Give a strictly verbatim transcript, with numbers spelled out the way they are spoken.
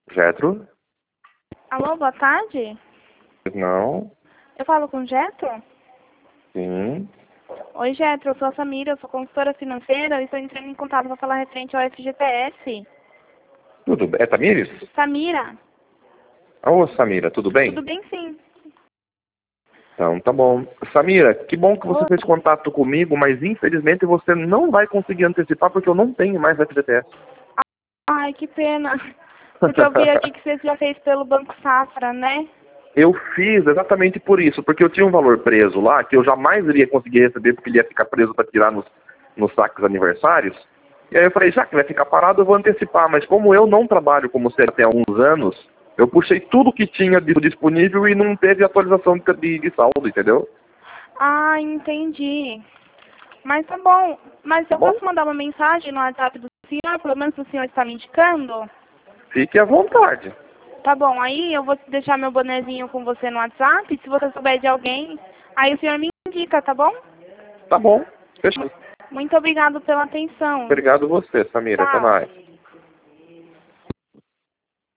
Getro? Alô, boa tarde. Não? Eu falo com o Getro? Sim. Oi, Getro, eu sou a Samira, eu sou consultora financeira e estou entrando em contato para falar referente ao F G T S. Tudo bem? É Tamires? Samira? Ô, Samira, tudo bem? Tudo bem, sim. Então, tá bom. Samira, que bom que você Oi. fez contato comigo, mas infelizmente você não vai conseguir antecipar porque eu não tenho mais F G T S. Ai, que pena. Porque eu vi aqui que você já fez pelo Banco Safra, né? Eu fiz exatamente por isso, porque eu tinha um valor preso lá que eu jamais iria conseguir receber porque ele ia ficar preso para tirar nos, nos saques aniversários. E aí eu falei, já que vai ficar parado, eu vou antecipar. Mas como eu não trabalho como C L T há alguns anos, eu puxei tudo que tinha disponível e não teve atualização de, de, de saldo, entendeu? Ah, entendi. Mas tá bom. Mas Tá eu bom? posso mandar uma mensagem no WhatsApp do senhor, pelo menos o senhor está me indicando? Fique à vontade. Tá bom, aí eu vou deixar meu bonezinho com você no WhatsApp. Se você souber de alguém, aí o senhor me indica, tá bom? Tá bom. Fechou. Muito obrigado pela atenção. Obrigado você, Samira. Até Tchau. mais.